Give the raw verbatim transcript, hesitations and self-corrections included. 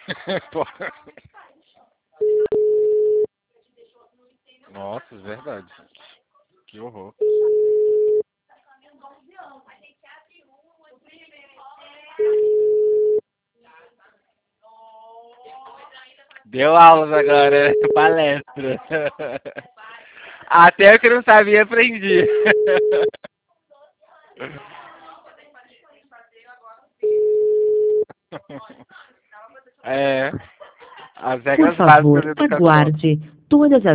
Nossa, é verdade. Que horror. Deu aulas agora, palestra. Até o que eu não sabia, aprendi. É, as Por regras básicas favor, da educação. aguarde. Todas as